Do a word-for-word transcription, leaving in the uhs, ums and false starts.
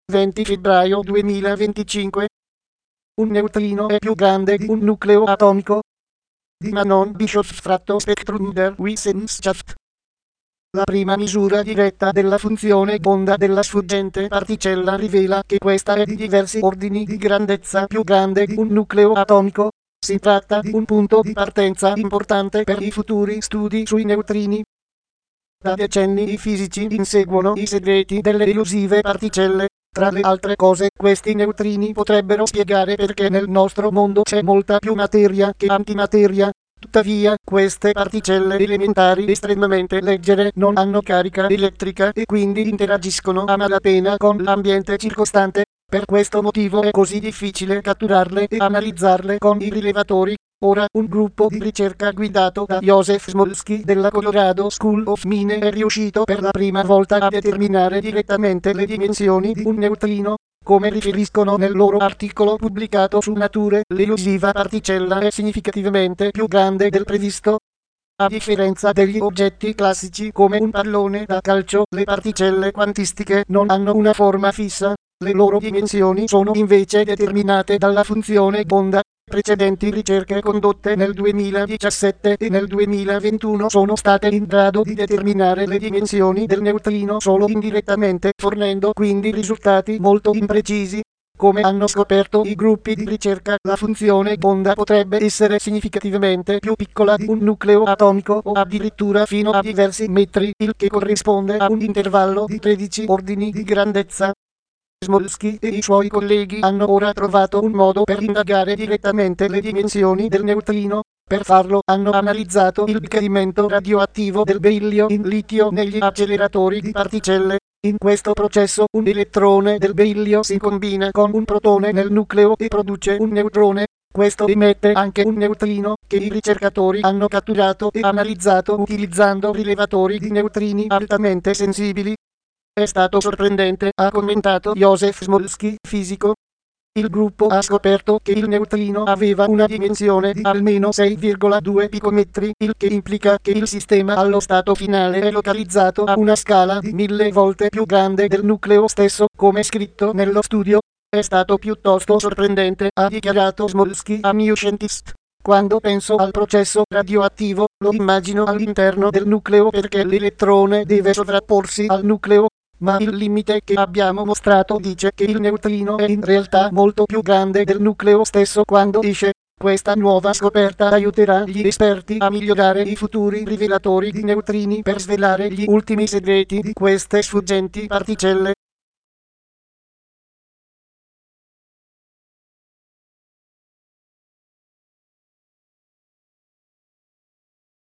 venti febbraio duemilaventicinque. Un neutrino è più grande di un nucleo atomico. Di Manon Bischoff tratto Spectrum der Wissenschaft. La prima misura diretta della funzione d'onda della sfuggente particella rivela che questa è di diversi ordini di grandezza più grande di un nucleo atomico. Si tratta di un punto di partenza importante per i futuri studi sui neutrini. Da decenni i fisici inseguono i segreti delle elusive particelle. Tra le altre cose, questi neutrini potrebbero spiegare perché nel nostro mondo c'è molta più materia che antimateria. Tuttavia, queste particelle elementari estremamente leggere non hanno carica elettrica e quindi interagiscono a malapena con l'ambiente circostante. Per questo motivo è così difficile catturarle e analizzarle con i rilevatori. Ora, un gruppo di ricerca guidato da Joseph Smolsky della Colorado School of Mine è riuscito per la prima volta a determinare direttamente le dimensioni di un neutrino. Come riferiscono nel loro articolo pubblicato su Nature, l'elusiva particella è significativamente più grande del previsto. A differenza degli oggetti classici come un pallone da calcio, le particelle quantistiche non hanno una forma fissa. Le loro dimensioni sono invece determinate dalla funzione d'onda. Precedenti ricerche condotte nel duemiladiciassette e nel duemilaventuno sono state in grado di determinare le dimensioni del neutrino solo indirettamente, fornendo quindi risultati molto imprecisi. Come hanno scoperto i gruppi di ricerca, la funzione d'onda potrebbe essere significativamente più piccola di un nucleo atomico o addirittura fino a diversi metri, il che corrisponde a un intervallo di tredici ordini di grandezza. Smolsky e i suoi colleghi hanno ora trovato un modo per indagare direttamente le dimensioni del neutrino. Per farlo hanno analizzato il decadimento radioattivo del berillio in litio negli acceleratori di particelle. In questo processo un elettrone del berillio si combina con un protone nel nucleo e produce un neutrone. Questo emette anche un neutrino, che i ricercatori hanno catturato e analizzato utilizzando rilevatori di neutrini altamente sensibili. È stato sorprendente, ha commentato Joseph Smolsky, fisico. Il gruppo ha scoperto che il neutrino aveva una dimensione di almeno sei virgola due picometri, il che implica che il sistema allo stato finale è localizzato a una scala di mille volte più grande del nucleo stesso, come scritto nello studio. È stato piuttosto sorprendente, ha dichiarato Smolsky a New Scientist. Quando penso al processo radioattivo, lo immagino all'interno del nucleo perché l'elettrone deve sovrapporsi al nucleo. Ma il limite che abbiamo mostrato dice che il neutrino è in realtà molto più grande del nucleo stesso quando esce. Questa nuova scoperta aiuterà gli esperti a migliorare i futuri rivelatori di neutrini per svelare gli ultimi segreti di queste sfuggenti particelle.